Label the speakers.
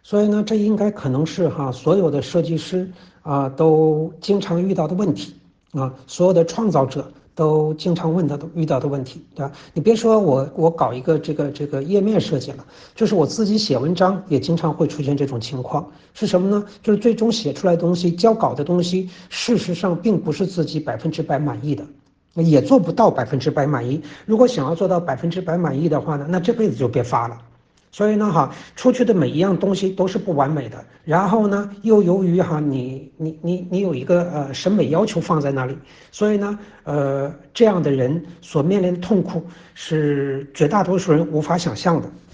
Speaker 1: 所以呢，这应该可能是所有的设计师都经常遇到的问题所有的创造者都经常遇到的问题，对吧？你别说我搞一个这个页面设计了，就是我自己写文章也经常会出现这种情况。是什么呢？就是最终写出来的东西，交稿的东西，事实上并不是自己100%满意的。也做不到100%满意。如果想要做到100%满意的话呢，那这辈子就别发了。所以呢，出去的每一样东西都是不完美的。然后呢，又由于你有一个审美要求放在那里，所以呢，这样的人所面临的痛苦是绝大多数人无法想象的。